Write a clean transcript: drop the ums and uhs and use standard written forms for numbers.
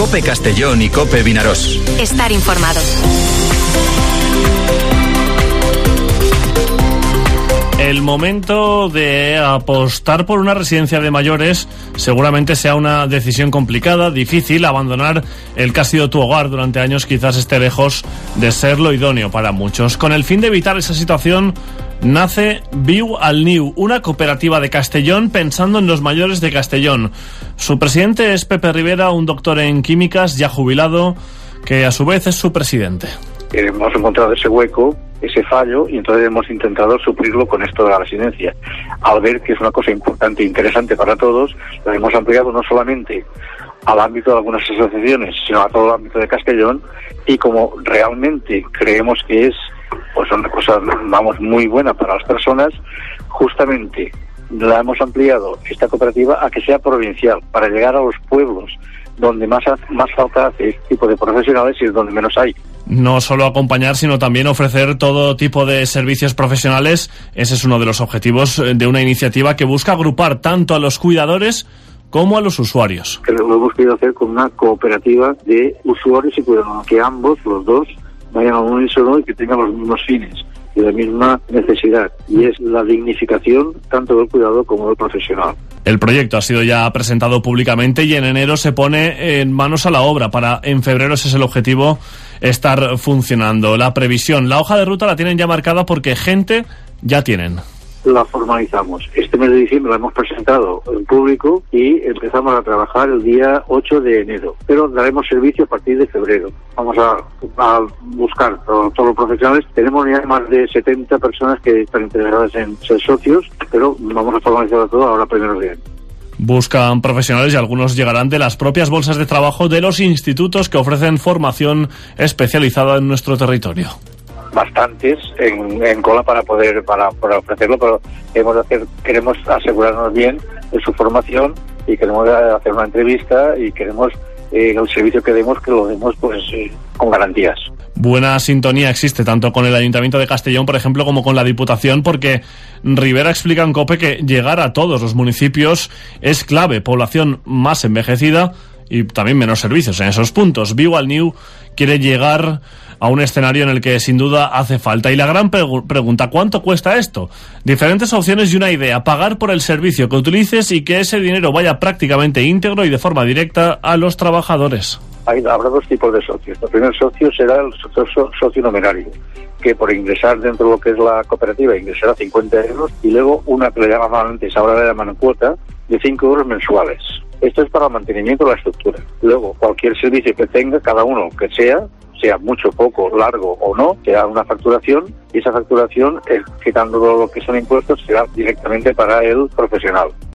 COPE Castellón y COPE Vinarós. Estar informado. El momento de apostar por una residencia de mayores seguramente sea una decisión complicada, difícil. Abandonar el que ha sido tu hogar durante años quizás esté lejos de ser lo idóneo para muchos. Con el fin de evitar esa situación, nace Viu al Niu, una cooperativa de Castellón pensando en los mayores de Castellón. Su presidente es Pepe Rivera, un doctor en químicas ya jubilado, que a su vez es su presidente. Hemos encontrado ese hueco, ese fallo, y entonces hemos intentado suplirlo con esto de la residencia. Al ver que es una cosa importante e interesante para todos, lo hemos ampliado no solamente al ámbito de algunas asociaciones, sino a todo el ámbito de Castellón, y como realmente creemos que es pues una cosa, vamos, muy buena para las personas, justamente la hemos ampliado esta cooperativa a que sea provincial, para llegar a los pueblos donde más falta hace este tipo de profesionales y es donde menos hay. No solo acompañar, sino también ofrecer todo tipo de servicios profesionales. Ese es uno de los objetivos de una iniciativa que busca agrupar tanto a los cuidadores como a los usuarios. Lo hemos querido hacer con una cooperativa de usuarios y cuidadores, que ambos, los dos, vayan a un unísono y que tengan los mismos fines y la misma necesidad, y es la dignificación tanto del cuidador como del profesional. El proyecto ha sido ya presentado públicamente y en enero se pone en manos a la obra para, en febrero, ese es el objetivo, estar funcionando. La previsión, la hoja de ruta la tienen ya marcada porque gente ya tienen. La formalizamos. Este mes de diciembre la hemos presentado en público y empezamos a trabajar el día 8 de enero. Pero daremos servicio a partir de febrero. Vamos a buscar todos los profesionales. Tenemos ya más de 70 personas que están interesadas en ser socios, pero vamos a formalizar todo ahora primeros de año. Buscan profesionales y algunos llegarán de las propias bolsas de trabajo de los institutos que ofrecen formación especializada en nuestro territorio. Bastantes en cola para ofrecerlo, pero queremos asegurarnos bien de su formación y queremos hacer una entrevista y queremos el servicio que demos, que lo demos pues con garantías. Buena sintonía existe tanto con el Ayuntamiento de Castellón, por ejemplo, como con la Diputación, porque Rivera explica en COPE que llegar a todos los municipios es clave. Población más envejecida y también menos servicios en esos puntos. Viu al Niu quiere llegar a un escenario en el que sin duda hace falta. Y la gran pregunta, ¿cuánto cuesta esto? Diferentes opciones y una idea: pagar por el servicio que utilices y que ese dinero vaya prácticamente íntegro y de forma directa a los trabajadores. Habrá dos tipos de socios. El primer socio será el socio numerario, que por ingresar dentro de lo que es la cooperativa ingresará 50 euros, y luego una que le llaman antes, ahora le llaman cuota, de 5 euros mensuales. Esto es para el mantenimiento de la estructura. Luego, cualquier servicio que tenga, cada uno que sea mucho, poco, largo o no, será una facturación, y esa facturación, quitando lo que son impuestos, será directamente para el profesional.